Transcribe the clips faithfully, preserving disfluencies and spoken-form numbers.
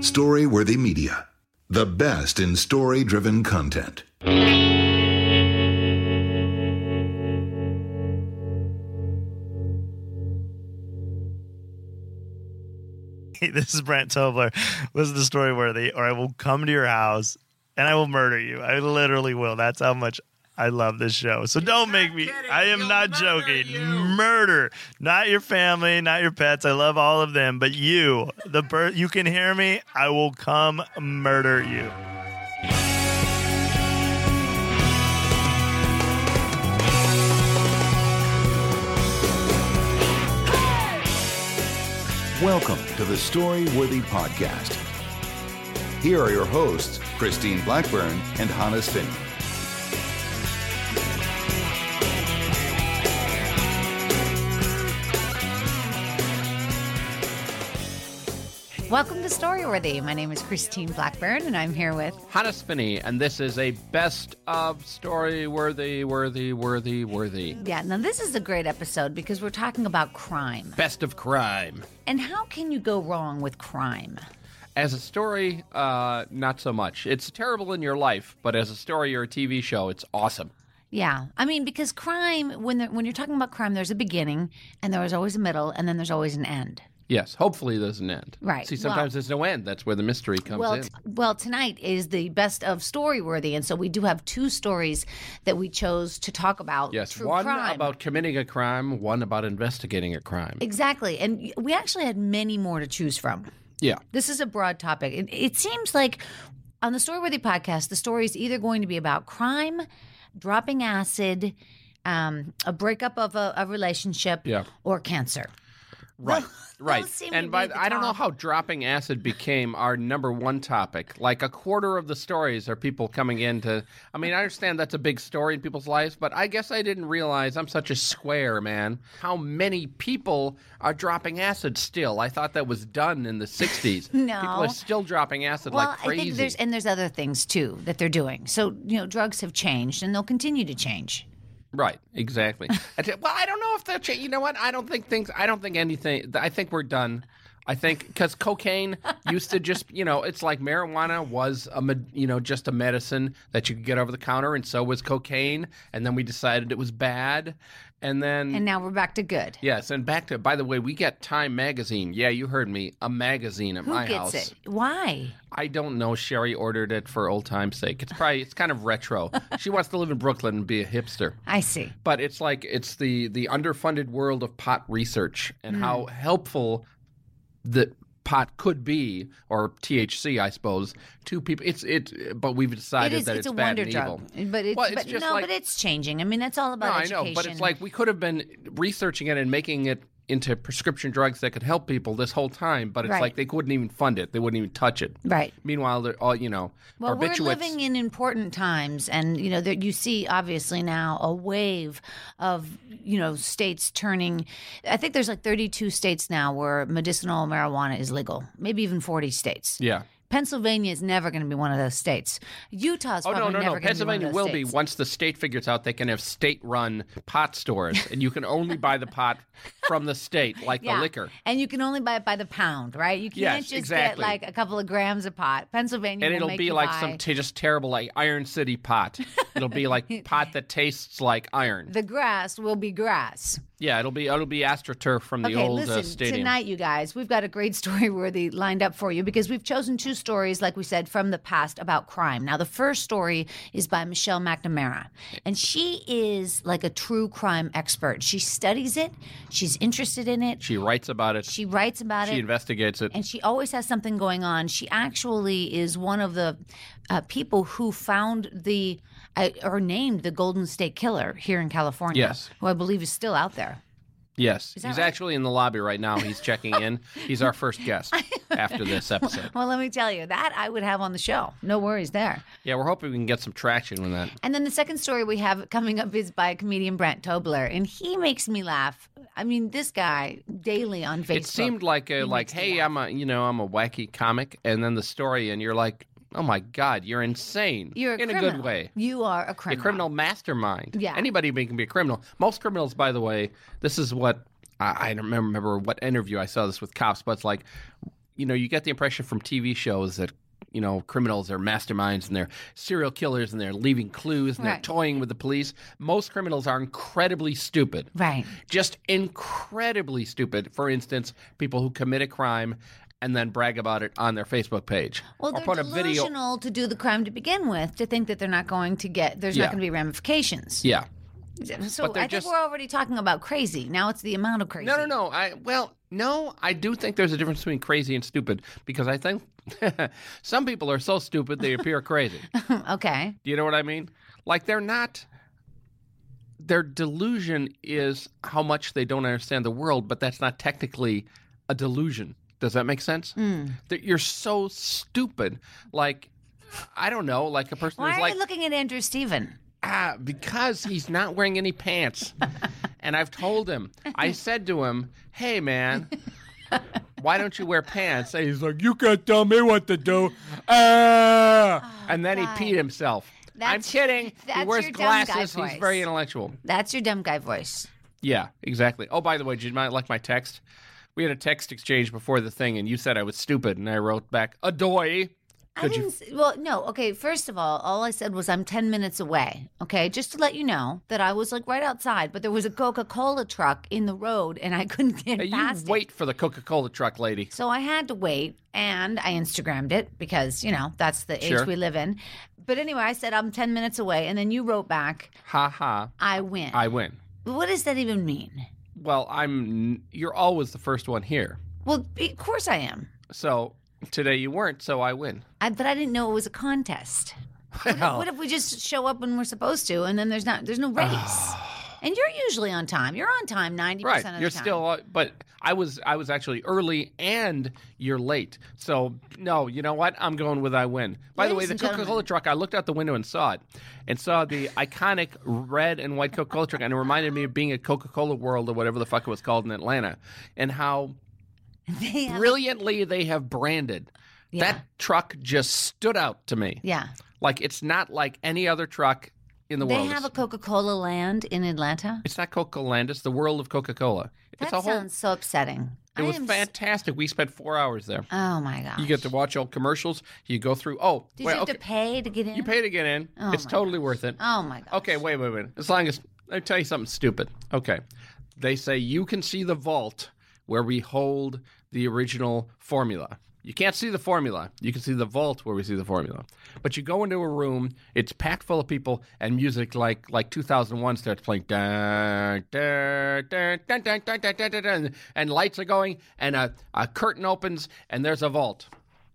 Story-Worthy Media, the best in story-driven content. This is Brent Tobler. Listen to Story-Worthy, or I will come to your house and I will murder you. I literally will. That's how much I love this show. So don't make me. kidding. I am You'll not murder joking. you. Murder. Not your family, not your pets. I love all of them. But you, the bir- you can hear me. I will come murder you. Welcome to the Story-Worthy Podcast. Here are your hosts, Christine Blackburn and Hannes Finney. Welcome to Story-Worthy. My name is Christine Blackburn, and I'm here with Hannes Finney, and this is a best of story-worthy, worthy, worthy, worthy. Yeah, now this is a great episode because we're talking about crime. Best of crime. And how can you go wrong with crime? As a story, uh, not so much. It's terrible in your life, but as a story or a T V show, it's awesome. Yeah, I mean, because crime, when there, when you're talking about crime, there's a beginning, and there's always a middle, and then there's always an end. Yes, hopefully there's an end. Right. See, sometimes Well- there's no end. That's where the mystery comes Well, in. t- well, tonight is the best of Story-Worthy, and so we do have two stories that we chose to talk about. Yes, true one crime. about committing a crime, one about investigating a crime. Exactly, and we actually had many more to choose from. Yeah. This is a broad topic. It, it seems like on the Story-Worthy podcast, the story is either going to be about crime, dropping acid, um, a breakup of a, a relationship, Yeah. or cancer. Right, right. those seem to And be by at the I don't know top. how dropping acid became our number one topic. Like a quarter of the stories are people coming in to. I mean, I understand that's a big story in people's lives, but I guess I didn't realize I'm such a square, man. How many people are dropping acid still? I thought that was done in the sixties. No. People are still dropping acid Well, like I crazy. think there's and there's other things too that they're doing. So you know, drugs have changed, and they'll continue to change. Right, exactly. I t- well, I don't know if they'll change. You know what? I don't think things. I don't think anything. I think we're done. I think because cocaine used to just, you know, it's like marijuana was a, med- you know, just a medicine that you could get over the counter, and so was cocaine. And then we decided it was bad, and then And now we're back to good. yes, and back to. By the way, we get Time magazine. Yeah, you heard me. A magazine at Who my gets house. it? Why? I don't know. Sherry ordered it for old time's sake. It's probably it's kind of retro. She wants to live in Brooklyn and be a hipster. I see. But it's like it's the the underfunded world of pot research and how helpful the pot could be, or T H C, I suppose, to people. It's it, but we've It decided is. that it's it's, a bad wonder and drug, evil. but it's, Well, it's but just no, like- but it's changing. I mean, that's all about No, I education. know, but it's like we could have been researching it and making it into prescription drugs that could help people this whole time. But it's Right. like they couldn't even fund it; they wouldn't even touch it. Right. Meanwhile, they're all you know. Well, we're barbiturates- living in important times, and you know that you see obviously now a wave of you know states turning. I think there's like thirty-two states now where medicinal marijuana is legal, maybe even forty states. Yeah. Pennsylvania is never going to be one of those states. Utah's Oh probably no, no, never no! going to be one Pennsylvania of those will states. be once the state figures out they can have state-run pot stores, and you can only buy the pot from the state, like Yeah. the liquor. And you can only buy it by the pound, right? You can't Yes, just exactly. get like a couple of grams of pot. Pennsylvania And will it'll make be you like buy some t- just terrible, like Iron City pot. It'll be like pot that tastes like iron. the grass will be grass. Yeah, it'll be it'll be AstroTurf from the Okay, old listen, uh, stadium. tonight, you guys, we've got a great story-worthy lined up for you because we've chosen two stories, like we said, from the past about crime. Now, the first story is by Michelle McNamara, and she is like a true crime expert. She studies it. She's interested in it. She writes about it. She, She writes about it. investigates it. And she always has something going on. She actually is one of the uh, people who found the, uh, or named the Golden State Killer here in California. Yes. Who I believe is still out there. Yes, that he's right? actually in the lobby right now. He's checking in. He's our first guest after this episode. Well, let me tell you, that I would have on the show. No worries there. Yeah, we're hoping we can get some traction with that. And then the second story we have coming up is by comedian Brent Tobler, and he makes me laugh. I mean, this guy daily on Facebook. It seemed like a he like, makes me hey, laugh. I'm a you know I'm a wacky comic, and then the story, and you're like, oh my God, you're insane. You're a in criminal. a good way. You are a A criminal. criminal mastermind. Yeah. Anybody can be a criminal. Most criminals, by the way, this is what I, I don't remember what interview I saw this with cops, but it's like you know, you get the impression from T V shows that, you know, criminals are masterminds and they're serial killers and they're leaving clues and Right. they're toying with the police. Most criminals are incredibly stupid. Right. Just incredibly stupid. For instance, people who commit a crime and then brag about it on their Facebook page. Well, or they're put a video. delusional to do the crime to begin with, to think that they're not going to get, there's Yeah. not going to be ramifications. Yeah. So But they're I think just- we're already talking about crazy. Now it's the amount of crazy. No, no, no. I well, no, I do think there's a difference between crazy and stupid because I think some people are so stupid they appear crazy. Okay. Do you know what I mean? Like they're not. Their delusion is how much they don't understand the world, but that's not technically a delusion. Does that make sense? Hmm. That you're so stupid. Like, I don't know, like a person Why who's are like, you looking at Andrew Steven? ah, because he's not wearing any pants. And I've told him, I said to him, hey, man, why don't you wear pants? And he's like, you can't tell me what to do. Ah! and then God. he peed himself. I'm That's- kidding. He that's wears your dumb guy glasses. He's voice. very intellectual. That's your dumb guy voice. Yeah, exactly. Oh, by the way, did you mind like my text? We had a text exchange before the thing, and you said I was stupid, and I wrote back, adoy. I Could you? didn't. s- Well, no. Okay. First of all, all I said was I'm ten minutes away. Okay, just to let you know that I was like right outside, but there was a Coca-Cola truck in the road, and I couldn't get Hey, you past it. wait for the Coca-Cola truck, lady. So I had to wait, and I Instagrammed it because you know that's the age Sure. we live in. But anyway, I said I'm ten minutes away, and then you wrote back, Ha ha. "I win." I win. What does that even mean? Well, I'm. You're always the first one here. Well, of course I am. So today you weren't, so I win. I, but I didn't know it was a contest. What if, Well, what if we just show up when we're supposed to, and then there's not there's no race? And you're usually on time. You're on time ninety right, percent of you're the time. still. Uh, but I was. I was actually early, and you're late. So no, you know what? I'm going with I win. By the way, Ladies the and Coca-Cola gentlemen. truck. I looked out the window and saw it, and saw the iconic red and white Coca-Cola truck, and it reminded me of being at Coca-Cola World or whatever the fuck it was called in Atlanta, and how They have- brilliantly they have branded. Yeah. That truck just stood out to me. yeah. Like it's not like any other truck in the They world. have It's- a Coca-Cola land in Atlanta. It's not Coca-Cola Land. It's the world of Coca-Cola. It's That a whole. sounds so upsetting. It I was am s- fantastic. We spent four hours there. Oh my gosh. You get to watch old commercials. You go through. Oh, Did wait, you have okay. to pay to get in? You pay to get in. Oh it's my totally worth it. Oh my gosh. Okay, wait, wait, wait. As long as let me tell you something stupid. Okay, they say you can see the vault where we hold the original formula. You can't see the formula. You can see the vault where we see the formula. But you go into a room, it's packed full of people, and music like like two thousand one starts playing. Dun, dun, dun, dun, dun, dun, dun, dun, dun, dun, and lights are going, and a, a curtain opens, and there's a vault.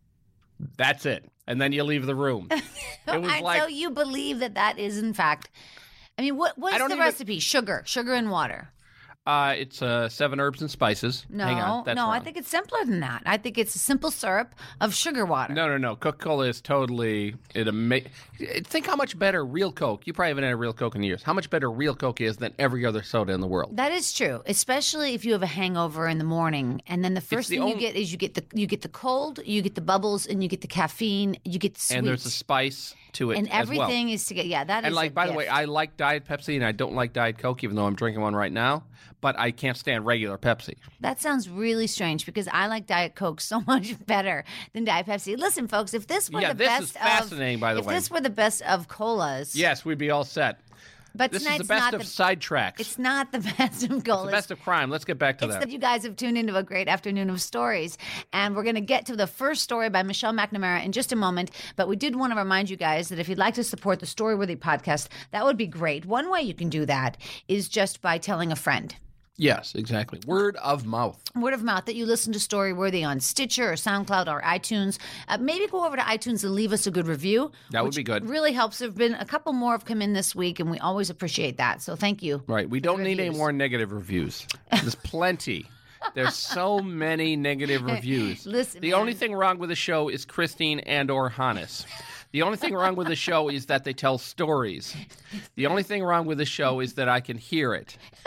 That's it. And then you leave the room. It was I, like so you believe that that is in fact. I mean, what what's I the don't even- recipe? Sugar, sugar and water. uh, it's uh, seven herbs and spices. No, Hang on, that's no, I wrong. think it's simpler than that. I think it's a simple syrup of sugar water. No, no, no. Coca-Cola is totally it. Ama- Think how much better real Coke. You probably haven't had a real Coke in years. How much better real Coke is than every other soda in the world. That is true, especially if you have a hangover in the morning, and then the first the thing you only- get is you get the you get the cold, you get the bubbles, and you get the caffeine, you get the sweet, And there's a spice to it and as well. everything is to get. Yeah, that is. And like, a by the way, gift. I like Diet Pepsi and I don't like Diet Coke, even though I'm drinking one right now. But I can't stand regular Pepsi. That sounds really strange because I like Diet Coke so much better than Diet Pepsi. Listen, folks, if this were Yeah, the this best is fascinating, of, by the if way. this were the best of colas, Yes, we'd be all set. but This is tonight's the best not of the, sidetracks. it's not the best of colas. the best of crime. Let's get back to It's that. that you guys have tuned into a great afternoon of stories. And we're going to get to the first story by Michelle McNamara in just a moment. But we did want to remind you guys that if you'd like to support the Storyworthy podcast, that would be great. One way you can do that is just by telling a friend. Yes, exactly. Word of mouth. Word of mouth that you listen to Storyworthy on Stitcher or SoundCloud or iTunes. Uh, maybe go over to iTunes and leave us a good review. That would which be good. Really helps. There have been a couple more have come in this week, and we always appreciate that. So thank you. Right. We don't need any reviews. more negative reviews. There's plenty. There's so many negative reviews. Listen, the man. only thing wrong with the show is Christine and or Hannes. The only thing wrong with the show is that they tell stories. The only thing wrong with the show is that I can hear it.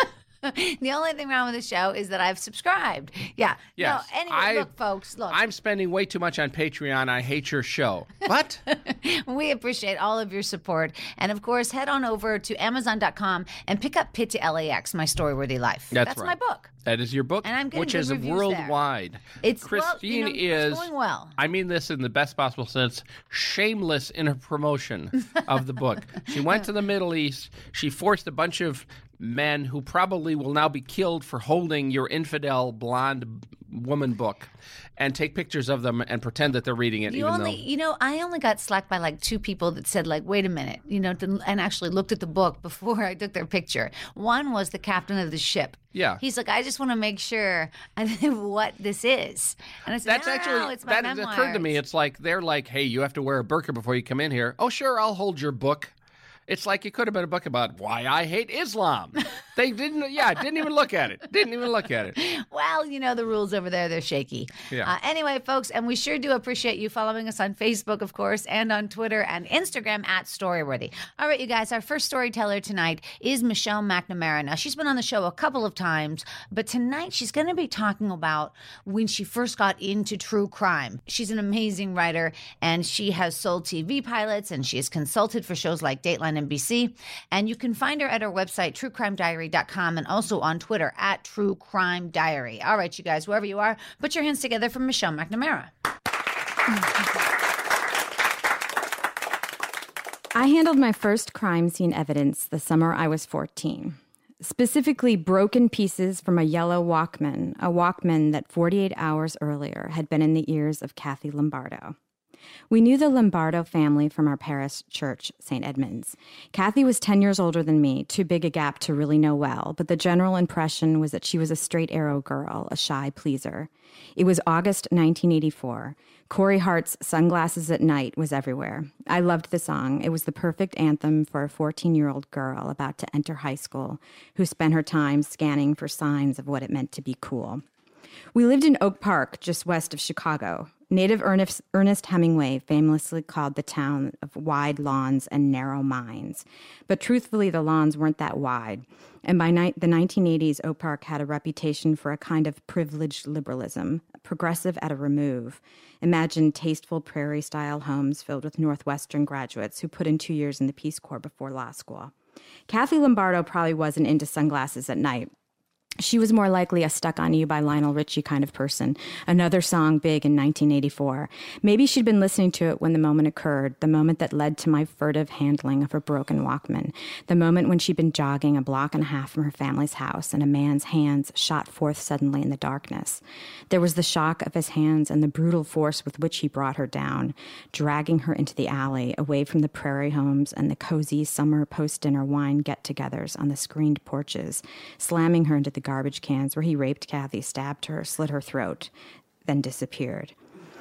The only thing wrong with the show is that I've subscribed. Yeah. Yes. No, anyway, I- look, folks, look. I'm spending way too much on Patreon. I hate your show. What? We appreciate all of your support. And of course, head on over to amazon dot com and pick up Pit to L A X, My Story-Worthy Life. That's That's right. my book. That is your book, And I'm getting which good is reviews worldwide. It's well, Christine you know, is it's going well. I mean this in the best possible sense, shameless in her promotion of the book. She went to the Middle East. She forced a bunch of men who probably will now be killed for holding your infidel blonde woman book and take pictures of them and pretend that they're reading it. You even only, though you know, I only got slacked by like two people that said, like, wait a minute, you know, to, and actually looked at the book before I took their picture. One was the captain of the ship. Yeah. He's like, I just want to make sure what this is. And I said, That's no, actually no, it's my that memoir. occurred to me. It's like they're like, hey, you have to wear a burqa before you come in here. Oh, sure, I'll hold your book. It's like it could have been a book about why I hate Islam. They didn't, yeah, didn't even look at it. Didn't even look at it. Well, you know, the rules over there, they're shaky. Yeah. Uh, anyway, folks, and we sure do appreciate you following us on Facebook, of course, and on Twitter and Instagram at Storyworthy. All right, you guys, our first storyteller tonight is Michelle McNamara. Now, she's been on the show a couple of times, but tonight she's going to be talking about when she first got into true crime. She's an amazing writer, and she has sold T V pilots, and she has consulted for shows like Dateline N B C. And you can find her at her website, true crime diary dot com, and also on Twitter at True Crime Diary. All right, you guys, wherever you are, put your hands together for Michelle McNamara. I handled my first crime scene evidence the summer I was fourteen. Specifically, broken pieces from a yellow Walkman, a Walkman that forty-eight hours earlier had been in the ears of Kathy Lombardo. We knew the Lombardo family from our parish church, Saint Edmund's. Kathy was ten years older than me, too big a gap to really know well, but the general impression was that she was a straight arrow girl, a shy pleaser. It was August nineteen eighty-four. Corey Hart's Sunglasses at Night was everywhere. I loved the song. It was the perfect anthem for a fourteen-year-old girl about to enter high school who spent her time scanning for signs of what it meant to be cool. We lived in Oak Park, just west of Chicago. Native Ernest, Ernest Hemingway famously called the town of wide lawns and narrow minds. But truthfully, the lawns weren't that wide. And by ni- the nineteen eighties, Oak Park had a reputation for a kind of privileged liberalism, progressive at a remove. Imagine tasteful prairie-style homes filled with Northwestern graduates who put in two years in the Peace Corps before law school. Kathy Lombardo probably wasn't into Sunglasses at Night. She was more likely a Stuck on You by Lionel Richie kind of person, another song big in nineteen eighty-four. Maybe she'd been listening to it when the moment occurred, the moment that led to my furtive handling of her broken Walkman, the moment when she'd been jogging a block and a half from her family's house and a man's hands shot forth suddenly in the darkness. There was the shock of his hands and the brutal force with which he brought her down, dragging her into the alley, away from the prairie homes and the cozy summer post-dinner wine get-togethers on the screened porches, slamming her into the garbage cans where he raped Kathy, stabbed her, slit her throat, then disappeared.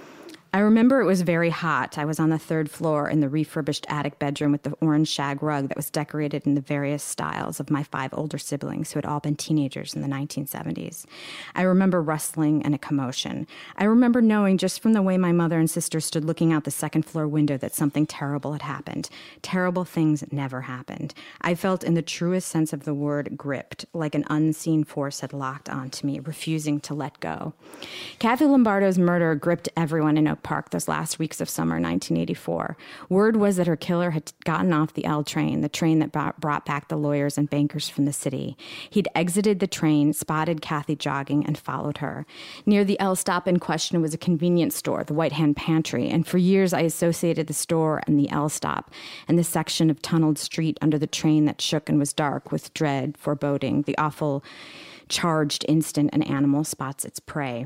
I remember it was very hot. I was on the third floor in the refurbished attic bedroom with the orange shag rug that was decorated in the various styles of my five older siblings who had all been teenagers in the nineteen seventies. I remember rustling and a commotion. I remember knowing just from the way my mother and sister stood looking out the second floor window that something terrible had happened. Terrible things never happened. I felt in the truest sense of the word gripped, like an unseen force had locked onto me, refusing to let go. Kathy Lombardo's murder gripped everyone in Oak Park those last weeks of summer nineteen eighty-four. Word was that her killer had gotten off the L train, the train that brought back the lawyers and bankers from the city. He'd exited the train, spotted Kathy jogging, and followed her. Near the L stop in question was a convenience store, the White Hand Pantry, and for years I associated the store and the L stop and the section of tunneled street under the train that shook and was dark with dread, foreboding, the awful charged instant an animal spots its prey.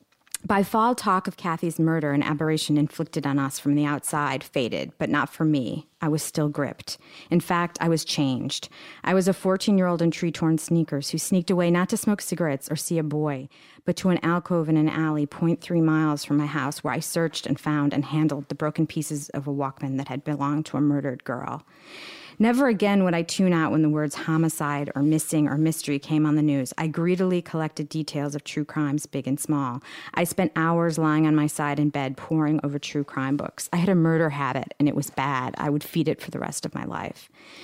By fall, talk of Kathy's murder, an aberration inflicted on us from the outside, faded, but not for me. I was still gripped. In fact, I was changed. I was a fourteen-year-old in tree-torn sneakers who sneaked away not to smoke cigarettes or see a boy, but to an alcove in an alley zero point three miles from my house where I searched and found and handled the broken pieces of a Walkman that had belonged to a murdered girl. Never again would I tune out when the words homicide or missing or mystery came on the news. I greedily collected details of true crimes, big and small. I spent hours lying on my side in bed, poring over true crime books. I had a murder habit, and it was bad. I would feed it for the rest of my life.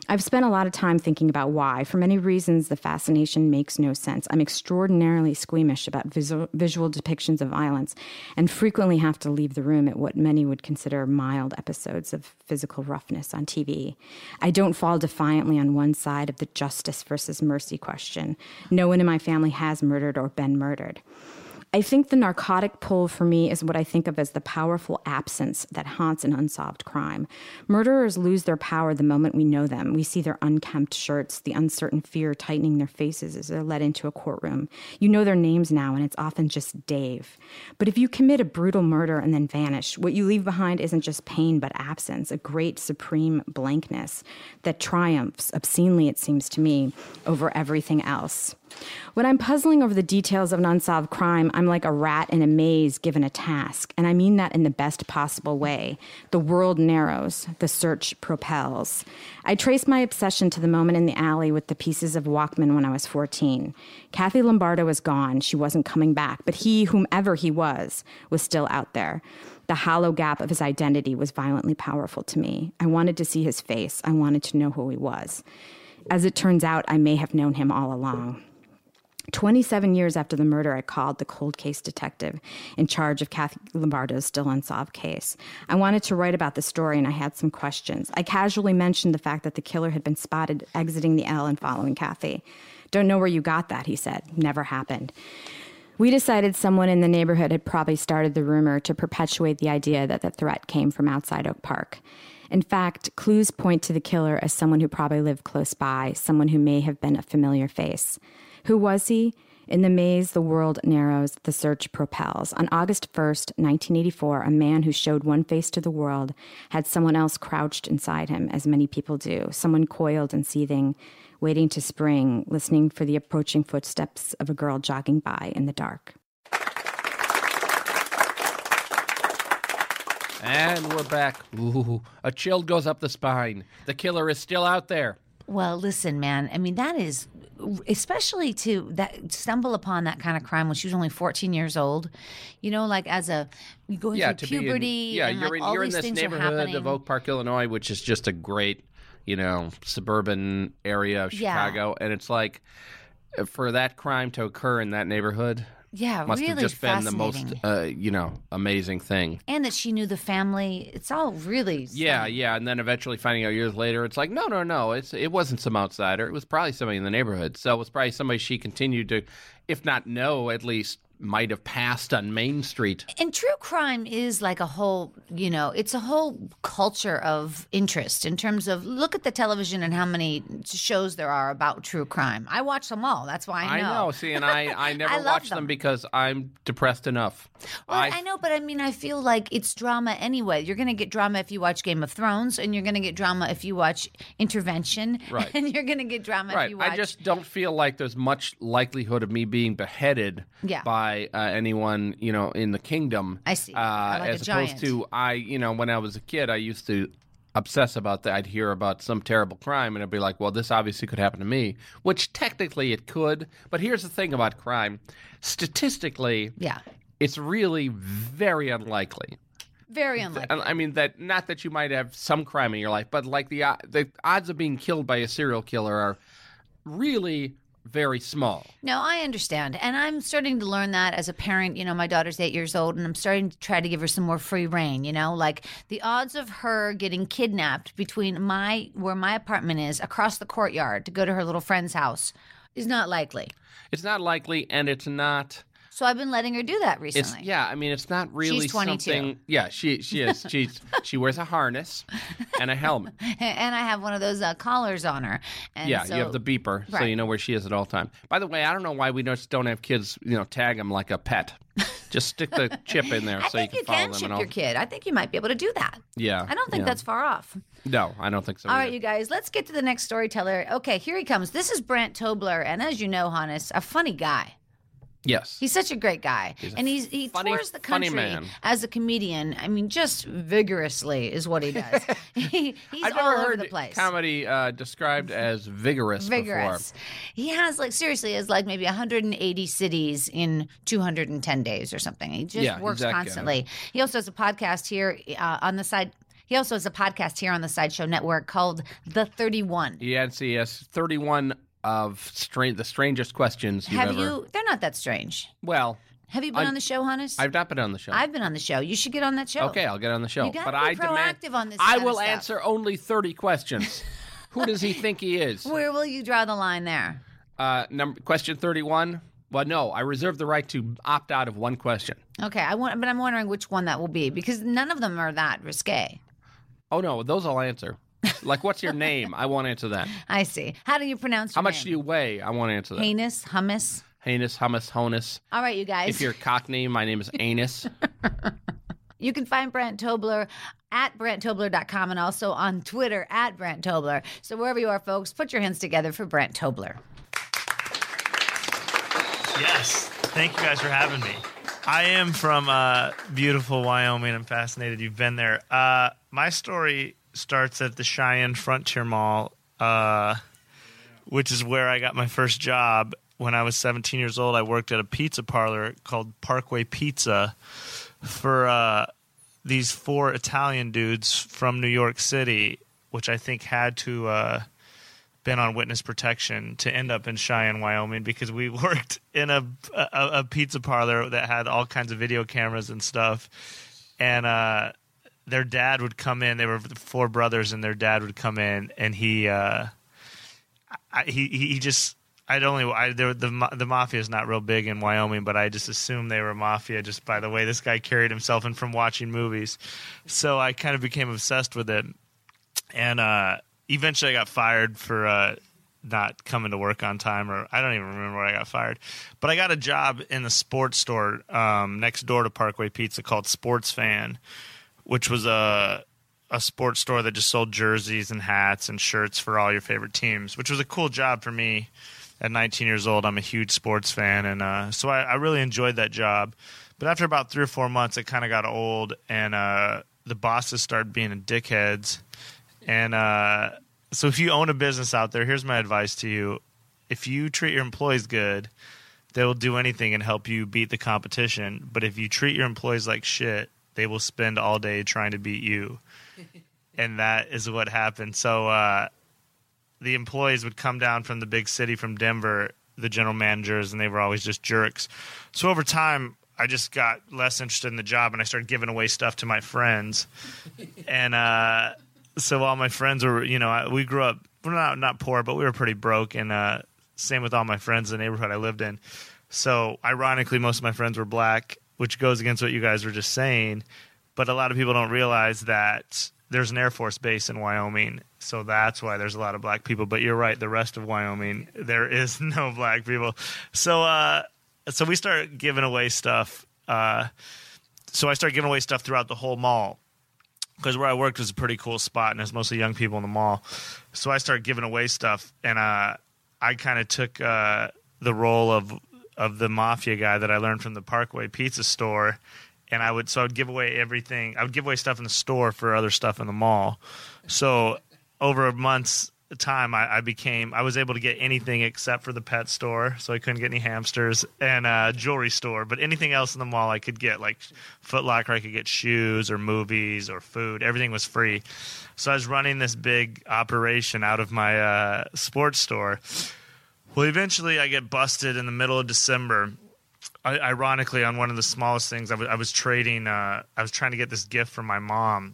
I've spent a lot of time thinking about why. For many reasons, the fascination makes no sense. I'm extraordinarily squeamish about visual, visual depictions of violence and frequently have to leave the room at what many would consider mild episodes of physical roughness on T V. I don't fall defiantly on one side of the justice versus mercy question. No one in my family has murdered or been murdered. I think the narcotic pull for me is what I think of as the powerful absence that haunts an unsolved crime. Murderers lose their power the moment we know them. We see their unkempt shirts, the uncertain fear tightening their faces as they're led into a courtroom. You know their names now, and it's often just Dave. But if you commit a brutal murder and then vanish, what you leave behind isn't just pain but absence, a great supreme blankness that triumphs, obscenely it seems to me, over everything else. When I'm puzzling over the details of an unsolved crime, I'm like a rat in a maze given a task, and I mean that in the best possible way. The world narrows, the search propels. I trace my obsession to the moment in the alley with the pieces of Walkman when I was fourteen. Kathy Lombardo was gone. She wasn't coming back, but he, whomever he was, was still out there. The hollow gap of his identity was violently powerful to me. I wanted to see his face. I wanted to know who he was. As it turns out, I may have known him all along. twenty-seven years after the murder, I called the cold case detective in charge of Kathy Lombardo's still unsolved case. I wanted to write about the story, and I had some questions. I casually mentioned the fact that the killer had been spotted exiting the L and following Kathy. "Don't know where you got that," he said. "Never happened." We decided someone in the neighborhood had probably started the rumor to perpetuate the idea that the threat came from outside Oak Park. In fact, clues point to the killer as someone who probably lived close by, someone who may have been a familiar face. Who was he? In the maze, the world narrows, the search propels. On August first, nineteen eighty-four, a man who showed one face to the world had someone else crouched inside him, as many people do, someone coiled and seething, waiting to spring, listening for the approaching footsteps of a girl jogging by in the dark. And we're back. Ooh, a chill goes up the spine. The killer is still out there. Well, listen, man. I mean, that is, especially to that stumble upon that kind of crime when she was only fourteen years old. You know, like as a you go yeah, through to puberty. Be in, yeah, and you're like in, all you're in these this things are neighborhood happening. of Oak Park, Illinois, which is just a great, you know, suburban area of Chicago, Yeah. and it's like for that crime to occur in that neighborhood. Yeah, Must really have just been the most, fascinating. uh, you know, amazing thing. And that she knew the family. It's all really Yeah, stunning. yeah, and then eventually finding out years later, it's like, no, no, no, it's it wasn't some outsider. It was probably somebody in the neighborhood. So it was probably somebody she continued to, if not know, at least might have passed on Main Street. And true crime is like a whole, you know, it's a whole culture of interest in terms of look at the television and how many shows there are about true crime. I watch them all. That's why I know. I know. See, and I, I never I love watch them. them. because I'm depressed enough. Well, I, I know, but I mean, I feel like it's drama anyway. You're going to get drama if you watch Game of Thrones, and you're going to get drama if you watch Intervention, Right. and you're going to get drama Right. if you watch. I just don't feel like there's much likelihood of me being beheaded Yeah. by uh, anyone, you know, in the kingdom. I see. Uh, I like a as opposed giant. to I, you know, when I was a kid, I used to obsess about that. I'd hear about some terrible crime, and I'd be like, well, this obviously could happen to me, which technically it could. But here's the thing about crime. Statistically, yeah, it's really very unlikely. very unlikely. I mean, that not that you might have some crime in your life, but like the the odds of being killed by a serial killer are really very small. No, I understand. And I'm starting to learn that as a parent. You know, my daughter's eight years old, and I'm starting to try to give her some more free reign. You know, like the odds of her getting kidnapped between my where my apartment is across the courtyard to go to her little friend's house is not likely. It's not likely, and it's not. So I've been letting her do that It's recently. yeah. I mean, it's not really She's twenty-two. something. Yeah, she she is. She's she wears a harness and a helmet. And I have one of those uh, collars on her. And Yeah, so, you have the beeper, so Right. you know where she is at all time. By the way, I don't know why we just don't have kids, you know, tag them like a pet. Just stick the chip in there I so you think can you follow can them chip and all. your kid. I think you might be able to do that. Yeah, I don't think yeah. that's far off. No, I don't think so. All either. right, you guys, let's get to the next storyteller. Okay, here he comes. This is Brant Tobler, and as you know, Hannes, a funny guy. Yes. He's such a great guy, a and he's he funny- tours the funny country man. as a comedian. I mean, just vigorously is what he does. he, he's I've all never over heard the place. comedy uh, described as vigorous, Vigorous. He has like seriously has like maybe one hundred eighty cities in two hundred ten days or something. He just Yeah, works he's that guy. constantly. He also has a podcast here uh, on the side. He also has a podcast here on the Sideshow Network called The thirty-one. Yes, yes, thirty-one of stra- the strangest questions you've Have ever... you? They're not that strange. Well, Have you been I'm- on the show, Hannes? I've not been on the show. I've been on the show. You should get on that show. Okay, I'll get on the show. You gotta but be I demand proactive on this I kind of will stuff. answer only thirty questions. Who does he think he is? Where will you draw the line there? Uh, number question thirty-one. Well, no, I reserve the right to opt out of one question. Okay, I want, but I'm wondering which one that will be because none of them are that risque. Oh no, those I'll answer. Like, what's your name? I won't answer that. I see. How do you pronounce your How much name? do you weigh? I won't answer that. Heinous, hummus. Heinous, hummus, honus. All right, you guys. If you're Cockney, my name is Anus. You can find Brant Tobler at brant tobler dot com and also on Twitter at Brant Tobler. So wherever you are, folks, put your hands together for Brant Tobler. Yes. Thank you guys for having me. I am from uh, beautiful Wyoming. I'm fascinated you've been there. Uh, my story starts at the Cheyenne Frontier Mall, uh, which is where I got my first job. When I was seventeen years old, I worked at a pizza parlor called Parkway Pizza for uh, these four Italian dudes from New York City, which I think had to uh, been on witness protection to end up in Cheyenne, Wyoming, because we worked in a, a, a pizza parlor that had all kinds of video cameras and stuff. And uh, their dad would come in. They were four brothers, and their dad would come in, and he uh, I, he he just. I'd only I, there, the the mafia is not real big in Wyoming, but I just assumed they were mafia just by the way this guy carried himself and from watching movies. So I kind of became obsessed with it, and uh, eventually I got fired for uh, not coming to work on time, or I don't even remember where I got fired. But I got a job in the sports store um, next door to Parkway Pizza called Sports Fan, which was a a sports store that just sold jerseys and hats and shirts for all your favorite teams, which was a cool job for me. At nineteen years old, I'm a huge sports fan, and uh, so I, I really enjoyed that job. But after about three or four months, it kind of got old, and uh, the bosses started being dickheads. And uh, so if you own a business out there, here's my advice to you. If you treat your employees good, they will do anything and help you beat the competition. But if you treat your employees like shit, they will spend all day trying to beat you. And that is what happened. So uh the employees would come down from the big city from Denver, the general managers, and they were always just jerks. So over time, I just got less interested in the job, and I started giving away stuff to my friends. And uh, so all my friends were, you know, we grew up, we're not, not poor, but we were pretty broke, and uh, same with all my friends in the neighborhood I lived in. So ironically, most of my friends were black, which goes against what you guys were just saying. But a lot of people don't realize that there's an Air Force base in Wyoming, so that's why there's a lot of black people. But you're right, the rest of Wyoming, there is no black people. So uh, so we start giving away stuff. Uh, so I started giving away stuff throughout the whole mall because where I worked was a pretty cool spot, and there's mostly young people in the mall. So I started giving away stuff, and uh, I kind of took uh, the role of of the mafia guy that I learned from the Parkway Pizza store. And I would, so I would give away everything. I would give away stuff in the store for other stuff in the mall. So over a month's time, I, I became, I was able to get anything except for the pet store. So I couldn't get any hamsters and a jewelry store. But anything else in the mall I could get, like Foot Locker, I could get shoes or movies or food. Everything was free. So I was running this big operation out of my uh, sports store. Well, eventually I get busted in the middle of December. I, ironically, on one of the smallest things, I, w- I was trading. Uh, I was trying to get this gift from my mom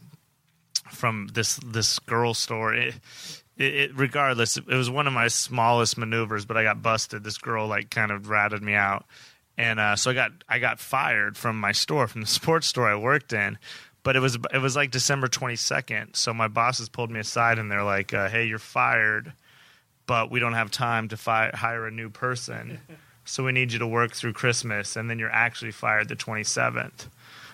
from this this girl store. It, it, it, regardless, it, it was one of my smallest maneuvers, but I got busted. This girl like kind of ratted me out, and uh, so I got I got fired from my store, from the sports store I worked in. But it was it was like December twenty-second, so my bosses pulled me aside and they're like, uh, "Hey, you're fired, but we don't have time to fi- hire a new person." So we need you to work through Christmas, and then you're actually fired the twenty-seventh.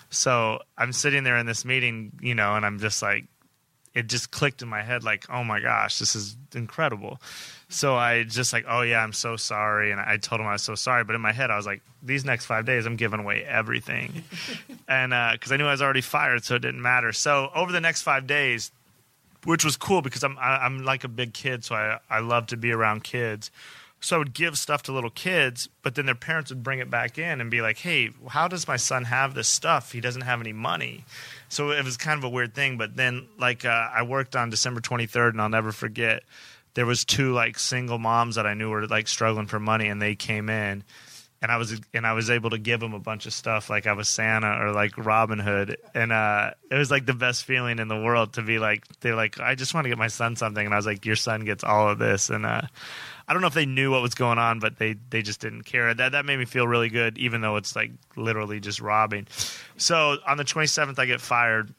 So I'm sitting there in this meeting, you know, and I'm just like, it just clicked in my head like, oh my gosh, this is incredible. So I just like, oh yeah, I'm so sorry. And I told him I was so sorry. But in my head, I was like, these next five days, I'm giving away everything. and uh, because I knew I was already fired, so it didn't matter. So over the next five days, which was cool because I'm I, I'm like a big kid, so I, I love to be around kids. So I would give stuff to little kids, but then their parents would bring it back in and be like, hey, how does my son have this stuff? He doesn't have any money. So it was kind of a weird thing. But then, like, uh, I worked on December twenty-third, and I'll never forget, there was two, like, single moms that I knew were, like, struggling for money, and they came in. And I was and I was able to give them a bunch of stuff, like I was Santa or like Robin Hood, and uh, it was like the best feeling in the world to be like, they're like, I just want to get my son something, and I was like, your son gets all of this, and uh, I don't know if they knew what was going on, but they they just didn't care. That that made me feel really good, even though it's like literally just robbing. So on the twenty-seventh, I get fired.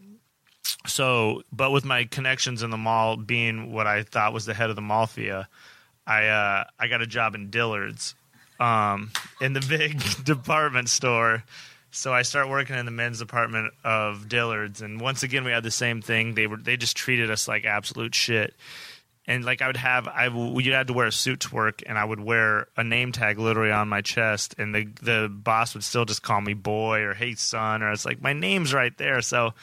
So, but with my connections in the mall being what I thought was the head of the mafia, I uh, I got a job in Dillard's. Um, in the big department store. So I start working in the men's department of Dillard's, and once again we had the same thing. They were they just treated us like absolute shit. And like I would have, I you had to wear a suit to work, and I would wear a name tag literally on my chest, and the the boss would still just call me boy or hey son, or it's like my name's right there. So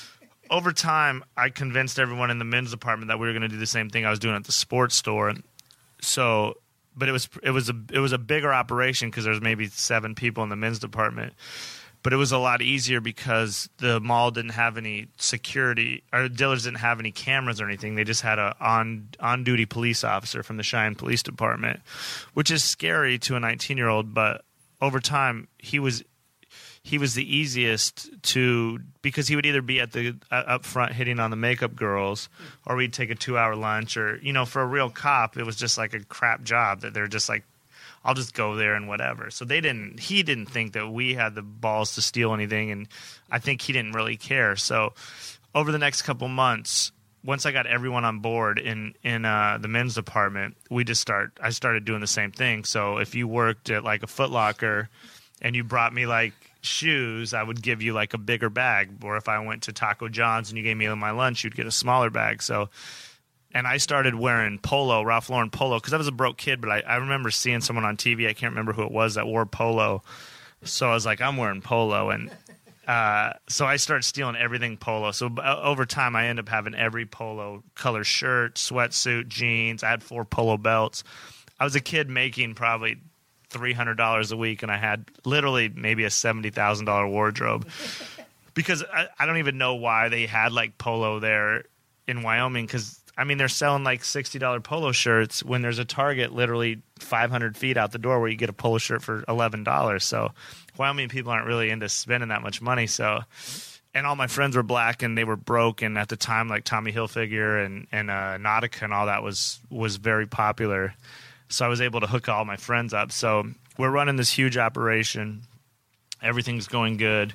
over time, I convinced everyone in the men's department that we were going to do the same thing I was doing at the sports store. And so. But it was it was a it was a bigger operation because there's maybe seven people in the men's department. But it was a lot easier because the mall didn't have any security, or Dillard's didn't have any cameras or anything. They just had a on on duty police officer from the Cheyenne Police Department, which is scary to a nineteen year old. But over time, he was he was the easiest to, because he would either be at the uh, up front hitting on the makeup girls, or we'd take a two hour lunch, or, you know, for a real cop, it was just like a crap job that they're just like, I'll just go there and whatever. So they didn't, he didn't think that we had the balls to steal anything. And I think he didn't really care. So over the next couple months, once I got everyone on board in, in uh, the men's department, we just start, I started doing the same thing. So if you worked at like a Foot Locker and you brought me like shoes, I would give you like a bigger bag. Or if I went to Taco John's and you gave me my lunch, you'd get a smaller bag. So, and I started wearing polo, Ralph Lauren polo, because I was a broke kid, but I, I remember seeing someone on T V, I can't remember who it was, that wore polo. So I was like, I'm wearing polo. And uh, so I started stealing everything polo. So uh, over time, I ended up having every polo color shirt, sweatsuit, jeans. I had four polo belts. I was a kid making probably three hundred dollars a week, and I had literally maybe a seventy thousand dollars wardrobe because I, I don't even know why they had like polo there in Wyoming, because I mean they're selling like sixty dollars polo shirts when there's a Target literally five hundred feet out the door where you get a polo shirt for eleven dollars. So Wyoming people aren't really into spending that much money. So, and all my friends were black and they were broke, and at the time like Tommy Hilfiger and, and uh, Nautica and all that was was very popular. So I was able to hook all my friends up. So we're running this huge operation. Everything's going good.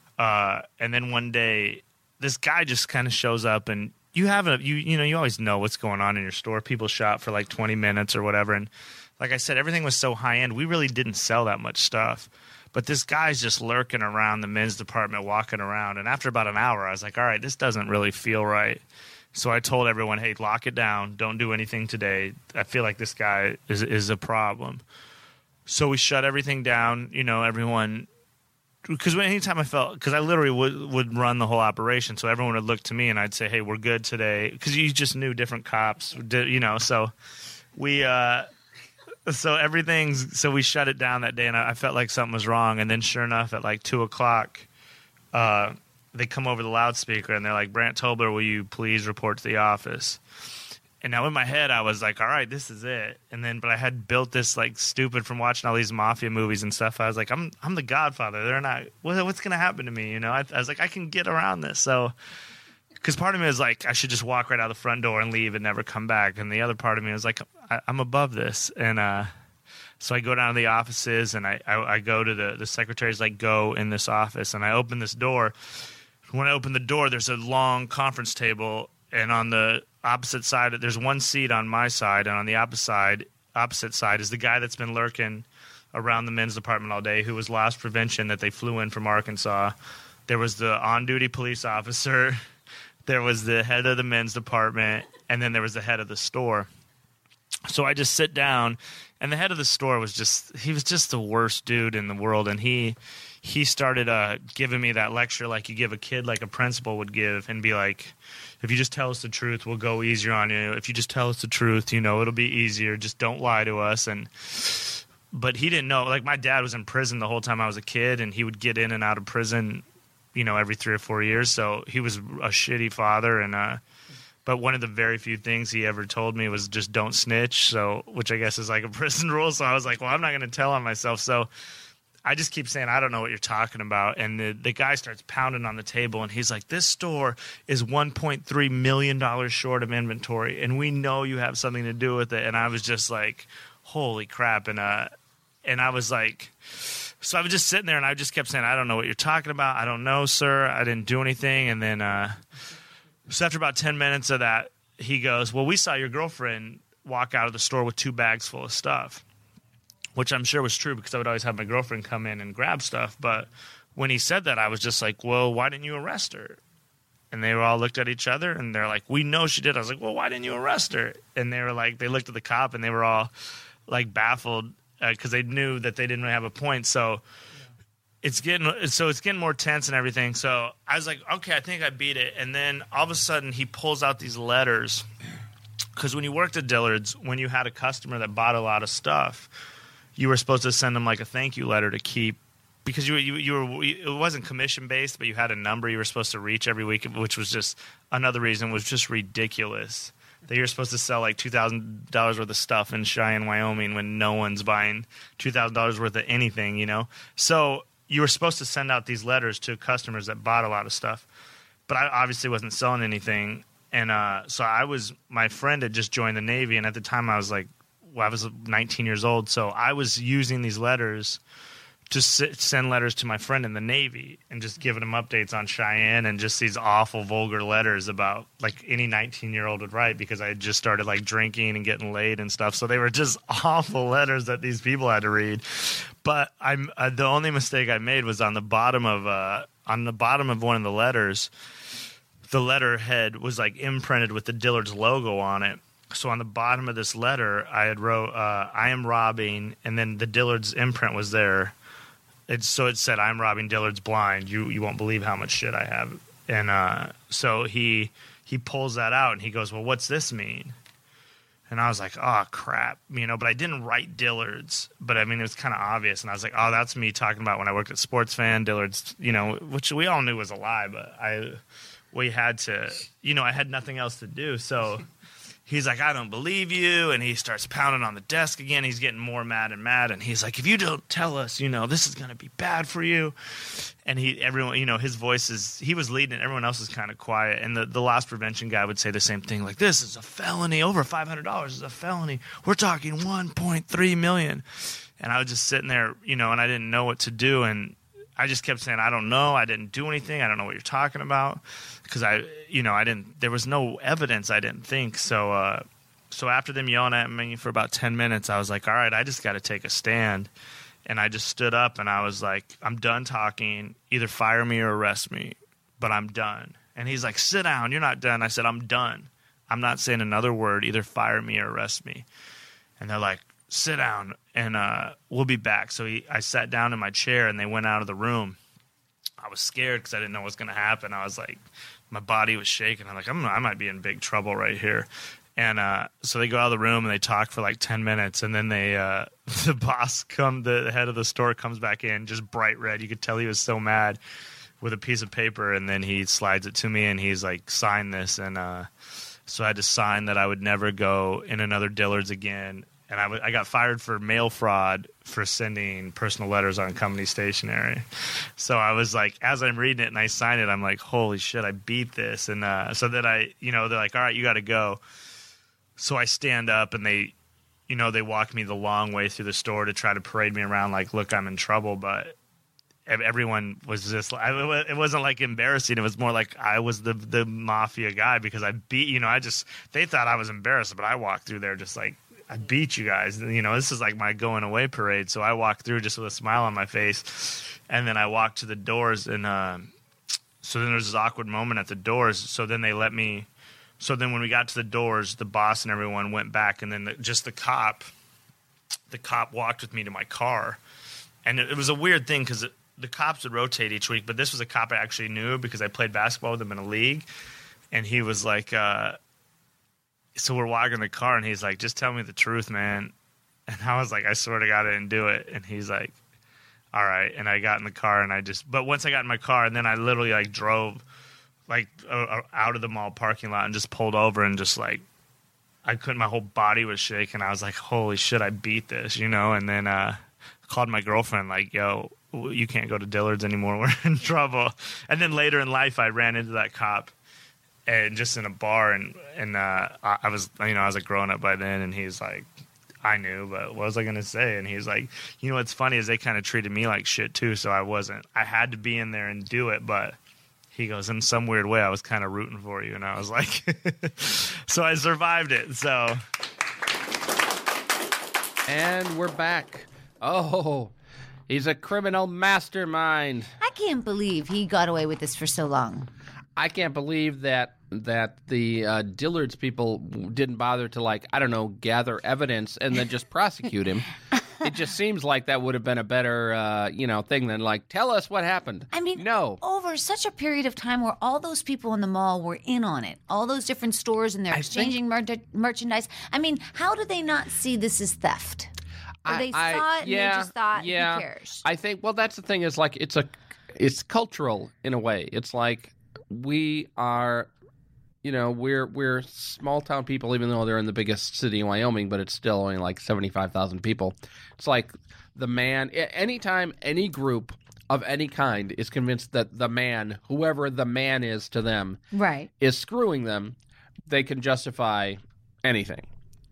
Uh, and then one day, this guy just kind of shows up, and you have a you you know you always know what's going on in your store. People shop for like twenty minutes or whatever. And like I said, everything was so high end. We really didn't sell that much stuff. But this guy's just lurking around the men's department, walking around. And after about an hour, I was like, all right, this doesn't really feel right. So I told everyone, hey, lock it down. Don't do anything today. I feel like this guy is is a problem. So we shut everything down. You know, everyone, because anytime I felt, because I literally would, would run the whole operation. So everyone would look to me and I'd say, hey, we're good today. Because you just knew different cops, you know. So we, uh, so everything's, so we shut it down that day, and I, I felt like something was wrong. And then sure enough, at like two o'clock, uh, they come over the loudspeaker and they're like, Brant Tobler, will you please report to the office? And now in my head, I was like, all right, this is it. And then, but I had built this like stupid from watching all these mafia movies and stuff. I was like, I'm I'm the Godfather. They're not, what, what's going to happen to me? You know, I, I was like, I can get around this. So, because part of me was like, I should just walk right out the front door and leave and never come back. And the other part of me was like, I, I'm above this. And uh, so I go down to the offices, and I, I, I go to the, the secretary's like, go in this office. And I open this door. When I open the door, there's a long conference table, and on the opposite side, there's one seat on my side, and on the opposite side, opposite side is the guy that's been lurking around the men's department all day, who was loss prevention that they flew in from Arkansas. There was the on-duty police officer, there was the head of the men's department, and then there was the head of the store. So I just sit down, and the head of the store was just, he was just the worst dude in the world. And he, he started uh, giving me that lecture like you give a kid, like a principal would give, and be like, if you just tell us the truth, we'll go easier on you. If you just tell us the truth, you know, it'll be easier. Just don't lie to us. And, but he didn't know, like my dad was in prison the whole time I was a kid, and he would get in and out of prison, you know, every three or four years. So he was a shitty father. And, uh, but one of the very few things he ever told me was just don't snitch. So, which I guess is like a prison rule. So I was like, well, I'm not going to tell on myself. So I just keep saying, I don't know what you're talking about. And the, the guy starts pounding on the table, and he's like, this store is one point three million dollars short of inventory, and we know you have something to do with it. And I was just like, holy crap. And, uh, and I was like, so I was just sitting there, and I just kept saying, I don't know what you're talking about. I don't know, sir. I didn't do anything. And then, uh, so after about ten minutes of that, he goes, well, we saw your girlfriend walk out of the store with two bags full of stuff, which I'm sure was true because I would always have my girlfriend come in and grab stuff. But when he said that, I was just like, well, why didn't you arrest her? And they all looked at each other, and they're like, we know she did. I was like, well, why didn't you arrest her? And they were like, they looked at the cop, and they were all like baffled because uh, they knew that they didn't really have a point. So it's getting so it's getting more tense and everything. So I was like, okay, I think I beat it. And then all of a sudden, he pulls out these letters, because when you worked at Dillard's, when you had a customer that bought a lot of stuff, you were supposed to send them like a thank you letter to keep, because you you you were it wasn't commission based, but you had a number you were supposed to reach every week, which was just another reason was just ridiculous that you're supposed to sell like two thousand dollars worth of stuff in Cheyenne, Wyoming, when no one's buying two thousand dollars worth of anything, you know. So you were supposed to send out these letters to customers that bought a lot of stuff, but I obviously wasn't selling anything, and uh, so I was my friend had just joined the Navy, and at the time I was like. Well, I was nineteen years old, so I was using these letters to send letters to my friend in the Navy and just giving him updates on Cheyenne and just these awful, vulgar letters about like any nineteen-year-old would write, because I had just started like drinking and getting laid and stuff. So they were just awful letters that these people had to read. But I'm uh, the only mistake I made was on the bottom of uh, on the bottom of one of the letters. The letterhead was like imprinted with the Dillard's logo on it. So on the bottom of this letter, I had wrote, uh, I am robbing, and then the Dillard's imprint was there. It's, so it said, I'm robbing Dillard's blind. You you won't believe how much shit I have. And uh, so he he pulls that out, and he goes, well, what's this mean? And I was like, oh, crap. You know, but I didn't write Dillard's. But, I mean, it was kind of obvious. And I was like, oh, that's me talking about when I worked at Sports Fan, Dillard's, you know, which we all knew was a lie. But I we had to, you know, I had nothing else to do. So he's like, I don't believe you, and he starts pounding on the desk again. He's getting more mad and mad, and he's like, if you don't tell us, you know, this is going to be bad for you. And he, everyone, you know, his voice is, he was leading it. Everyone else is kind of quiet, and the, the loss prevention guy would say the same thing, like, this is a felony. Over five hundred dollars is a felony. We're talking one point three million dollars. And I was just sitting there, you know, and I didn't know what to do, and I just kept saying, I don't know. I didn't do anything. I don't know what you're talking about. Because I, you know, I didn't, there was no evidence, I didn't think. So, uh, so after them yelling at me for about ten minutes, I was like, all right, I just got to take a stand. And I just stood up and I was like, I'm done talking. Either fire me or arrest me, but I'm done. And he's like, sit down. You're not done. I said, I'm done. I'm not saying another word. Either fire me or arrest me. And they're like, sit down, and uh, we'll be back. So he, I sat down in my chair, and they went out of the room. I was scared because I didn't know what was going to happen. I was like, my body was shaking. I'm like, I'm, I might be in big trouble right here. And uh, so they go out of the room, and they talk for like ten minutes, and then they, uh, the boss, come, the head of the store comes back in, just bright red. You could tell he was so mad, with a piece of paper, and then he slides it to me, and he's like, sign this. And uh, so I had to sign that I would never go in another Dillard's again. And I, w- I got fired for mail fraud for sending personal letters on company stationery. So I was like, as I'm reading it and I sign it, I'm like, holy shit, I beat this. And uh, so that I, you know, they're like, all right, you got to go. So I stand up, and they, you know, they walk me the long way through the store to try to parade me around like, look, I'm in trouble. But everyone was just, I, it wasn't like embarrassing. It was more like I was the, the mafia guy, because I beat, you know, I just, they thought I was embarrassed, but I walked through there just like, I beat you guys. You know, this is like my going away parade. So I walked through just with a smile on my face. And then I walked to the doors. And uh, so then there's this awkward moment at the doors. So then they let me So then when we got to the doors, the boss and everyone went back, and then the, just the cop, the cop walked with me to my car. And it, it was a weird thing because the cops would rotate each week, but this was a cop I actually knew because I played basketball with him in a league. And he was like, uh, so we're walking in the car, and he's like, just tell me the truth, man. And I was like, I swear to God, I didn't do it. And he's like, all right. And I got in the car, and I just, but once I got in my car, and then I literally like drove like uh, out of the mall parking lot and just pulled over and just like, I couldn't, my whole body was shaking. I was like, holy shit, I beat this, you know? And then uh, called my girlfriend like, yo, you can't go to Dillard's anymore. We're in trouble. And then later in life, I ran into that cop and just in a bar, and, and uh, I was, you know, I was a grown up by then, and he's like, I knew, but what was I going to say? And he's like, you know, what's funny is they kind of treated me like shit too. So I wasn't, I had to be in there and do it. But he goes, in some weird way, I was kind of rooting for you. And I was like, so I survived it. So. And we're back. Oh, he's a criminal mastermind. I can't believe he got away with this for so long. I can't believe that that the uh, Dillard's people didn't bother to, like, I don't know, gather evidence and then just prosecute him. It just seems like that would have been a better, uh, you know, thing than, like, tell us what happened. I mean, no. Over such a period of time where all those people in the mall were in on it, all those different stores, and they're I exchanging think... mer- merchandise. I mean, how do they not see this as theft? Or they I, saw it and yeah, they just thought, yeah. who cares? I think, well, that's the thing is, like, it's a, it's cultural in a way. It's like we are... You know, we're we're small town people, even though they're in the biggest city in Wyoming, but it's still only like seventy-five thousand people. It's like the man, anytime any group of any kind is convinced that the man, whoever the man is to them, right, is screwing them, they can justify anything.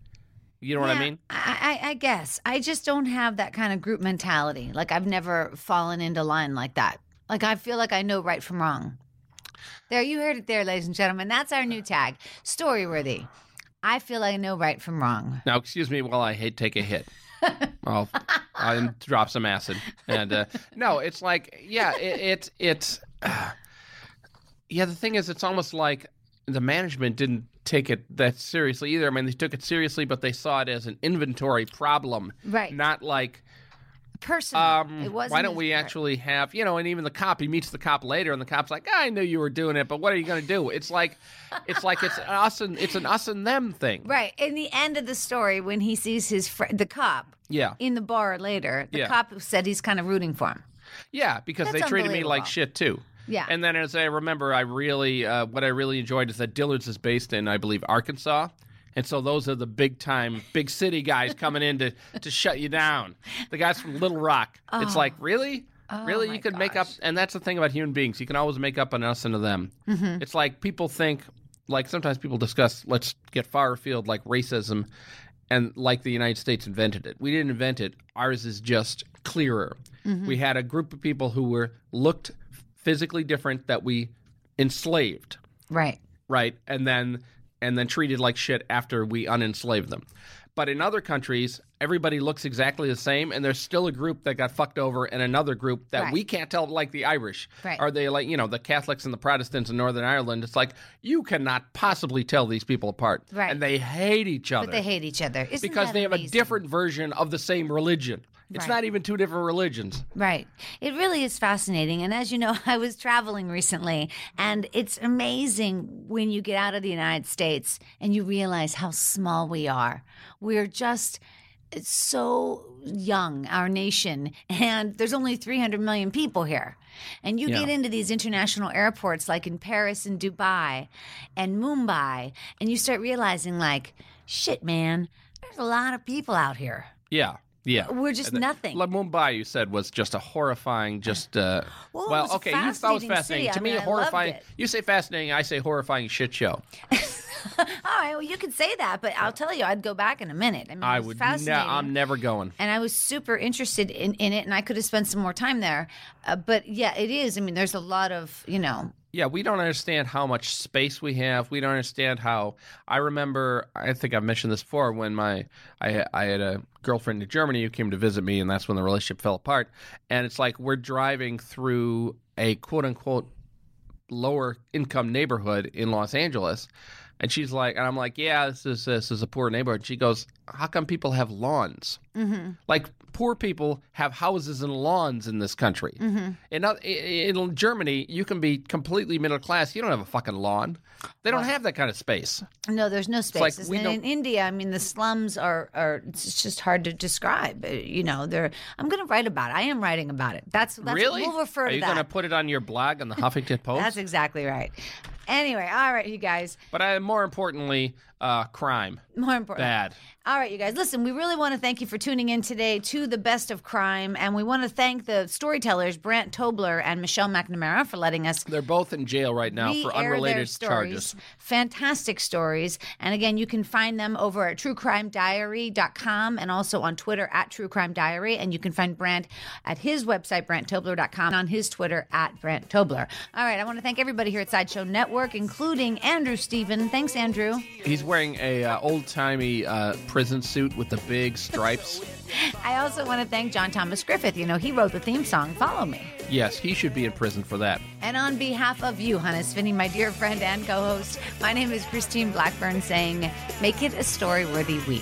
You know yeah, what I mean? I, I, I guess. I just don't have that kind of group mentality. Like, I've never fallen into line like that. Like, I feel like I know right from wrong. There, you heard it there, ladies and gentlemen. That's our new tag, Storyworthy. I feel like I know right from wrong. Now, excuse me while I hate take a hit. I'll, I'll drop some acid. And uh, no, it's like, yeah, it, it it's, uh, yeah, the thing is, it's almost like the management didn't take it that seriously either. I mean, they took it seriously, but they saw it as an inventory problem. Right. Not like... Personal. Um, it wasn't why don't we part. actually have, you know, and even the cop, he meets the cop later, and the cop's like, I knew you were doing it, but what are you going to do? It's like, it's like it's an us and it's an us and them thing. Right. In the end of the story, when he sees his friend, the cop, Yeah. in the bar later, the Yeah. cop said he's kind of rooting for him. Yeah, because That's they treated me like unbelievable. shit too. Yeah. And then as I remember, I really, uh, what I really enjoyed is that Dillard's is based in, I believe, Arkansas. And so those are the big time, big city guys coming in to, to shut you down. The guys from Little Rock. Oh. It's like, really? Oh, really? my You can make up, gosh. and that's the thing about human beings. You can always make up an us and a them. Mm-hmm. It's like people think, like sometimes people discuss, let's get far afield, like racism, and like the United States invented it. We didn't invent it. Ours is just clearer. Mm-hmm. We had a group of people who were looked physically different that we enslaved, Right. right? And then and then treated like shit after we unenslaved them. But in other countries, everybody looks exactly the same, and there's still a group that got fucked over and another group that Right. we can't tell, like the Irish. Right. Are they like, you know, the Catholics and the Protestants in Northern Ireland? It's like, you cannot possibly tell these people apart. Right. And they hate each other. But they hate each other. Isn't because that they have amazing? a different version of the same religion. It's Right. not even two different religions. Right. It really is fascinating. And as you know, I was traveling recently, and it's amazing when you get out of the United States and you realize how small we are. We're just so young, our nation, and there's only three hundred million people here. And you Yeah. get into these international airports like in Paris and Dubai and Mumbai, and you start realizing, like, shit, man, there's a lot of people out here. Yeah. Yeah. We're just And the- nothing. La Mumbai, you said, was just a horrifying, just, uh, Well, it well, was a okay, you thought it was fascinating fascinating. city. To I me, mean, a I loved horrifying, it. you say fascinating, I say horrifying shit show. All right, well, you can say that, but I'll tell you, I'd go back in a minute. I mean, I it was would, ne- fascinating. I'm never going. And I was super interested in, in it, and I could have spent some more time there. Uh, but yeah, it is. I mean, there's a lot of, you know. Yeah, we don't understand how much space we have. We don't understand how. I remember, I think I've mentioned this before, when my I I had a girlfriend in Germany who came to visit me, and that's when the relationship fell apart. And it's like we're driving through a quote unquote lower income neighborhood in Los Angeles. And she's like, and I'm like, yeah, this is this is a poor neighborhood. She goes, how come people have lawns? Mm-hmm. Like poor people have houses and lawns in this country. Mm-hmm. In, in Germany, you can be completely middle class. You don't have a fucking lawn. They don't have that kind of space. No, there's no spaces. Like we and don't- in India, I mean, the slums are, are it's just hard to describe. Uh, You know, they're. I'm going to write about it. I am writing about it. That's, that's Really? We'll refer Are to you that. going to put it on your blog on the Huffington Post? That's exactly right. Anyway, all right, you guys. But I, more importantly, uh, crime. More important. Bad. All right, you guys. Listen, we really want to thank you for tuning in today to The Best of Crime. And we want to thank the storytellers, Brant Tobler and Michelle McNamara, for letting us They're both in jail right now for re-air their unrelated stories. charges. Fantastic stories. And again, you can find them over at true crime diary dot com and also on Twitter at True Crime Diary. And you can find Brant at his website, brant tobler dot com, and on his Twitter at Brant Tobler. All right, I want to thank everybody here at Sideshow Network, including Andrew Steven. Thanks, Andrew. He's wearing a uh, old-timey uh, prison suit with the big stripes. I also want to thank John Thomas Griffith. You know, he wrote the theme song, Follow Me. Yes, he should be in prison for that. And on behalf of you, Hannes Finney, my dear friend and co-host, my name is Christine Blackburn saying, make it a story-worthy week.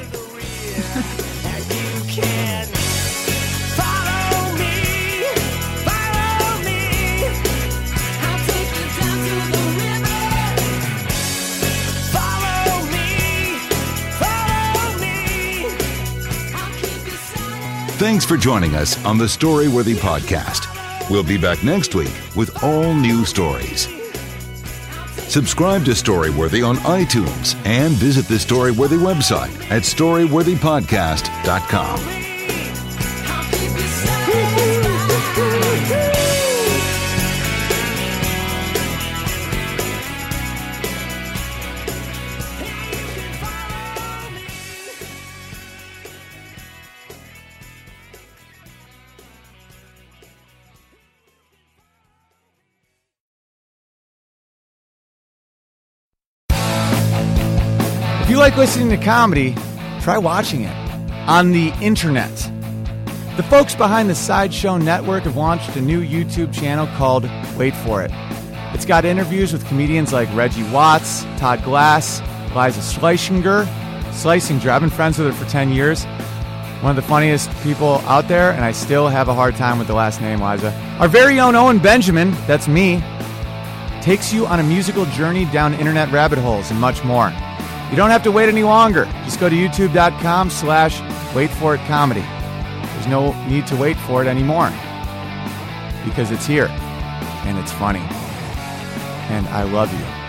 Thanks for joining us on the Storyworthy Podcast. We'll be back next week with all new stories. Subscribe to Storyworthy on iTunes and visit the Storyworthy website at storyworthy podcast dot com. If you like listening to comedy, try watching it on the internet. The folks behind the Sideshow Network have launched a new YouTube channel called Wait For It. It's got interviews with comedians like Reggie Watts, Todd Glass, Liza Schlesinger. Schlesinger, I've been friends with her for ten years. One of the funniest people out there, and I still have a hard time with the last name, Liza. Our very own Owen Benjamin, that's me, takes you on a musical journey down internet rabbit holes and much more. You don't have to wait any longer. Just go to youtube.com slash wait for it comedy. There's no need to wait for it anymore because it's here and it's funny. And I love you.